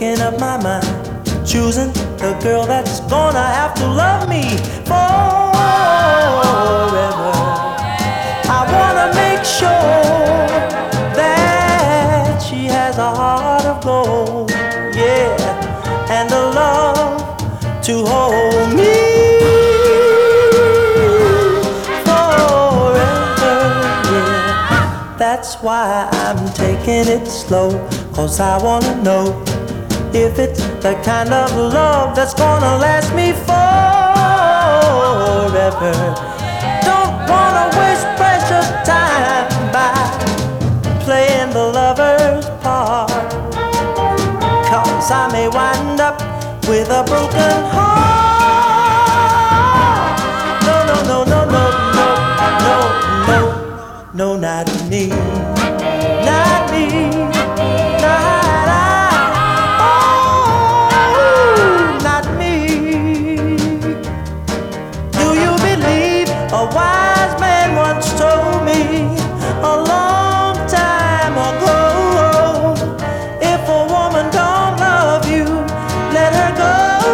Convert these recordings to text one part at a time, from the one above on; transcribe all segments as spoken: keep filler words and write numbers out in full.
making up my mind, choosing the girl that's gonna have to love me forever. I wanna make sure that she has a heart of gold, yeah, and a love to hold me forever, yeah. That's why I'm taking it slow, 'cause I wanna know if it's the kind of love that's gonna last me forever. Don't wanna waste precious time by playing the lover's part, 'cause I may wind up with a broken heart. No, no, no, no, no, no, no, no, no, not me, not me, not I, oh, not me. Do you believe a wise man once told me a long time ago, if a woman don't love you, let her go.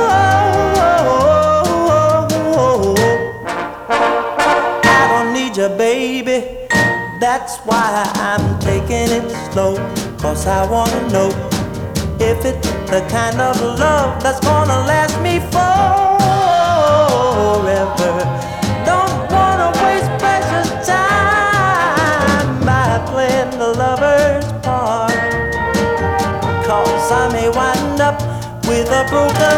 I don't need you, baby. That's why I'm taking it slow, 'cause I wanna know if it's the kind of love that's gonna last me forever. Don't wanna waste precious time by playing the lover's part, 'cause I may wind up with a broken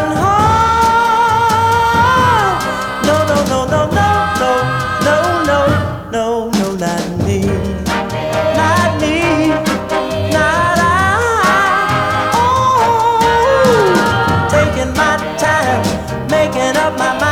heart. No, no, no, no, no, no, no, no, no, no, not me, not me, not I. Oh, taking my time, making up my mind.